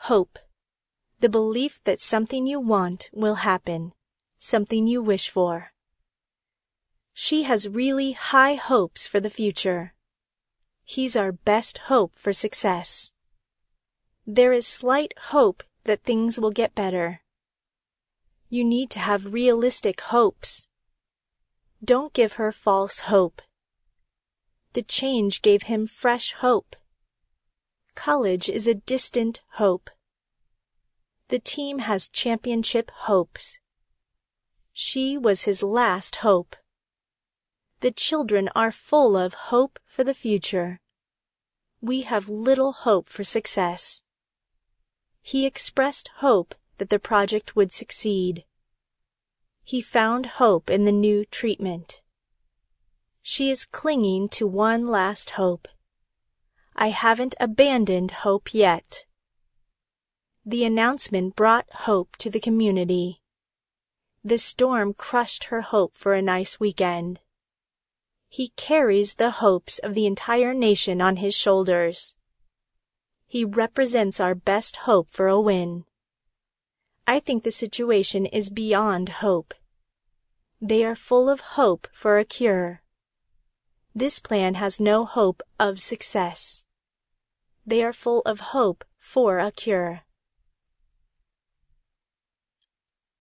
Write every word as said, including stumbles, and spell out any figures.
Hope. The belief that something you want will happen, something you wish for. She has really high hopes for the future. He's our best hope for success. There is slight hope that things will get better. You need to have realistic hopes. Don't give her false hope. The change gave him fresh hope. College is a distant hope. The team has championship hopes. She was his last hope. The children are full of hope for the future. We have little hope for success. He expressed hope that the project would succeed. He found hope in the new treatment. She is clinging to one last hope. I haven't abandoned hope yet. The announcement brought hope to the community. The storm crushed her hope for a nice weekend. He carries the hopes of the entire nation on his shoulders. He represents our best hope for a win. I think the situation is beyond hope. They are full of hope for a cure. This plan has no hope of success. They are full of hope for a cure.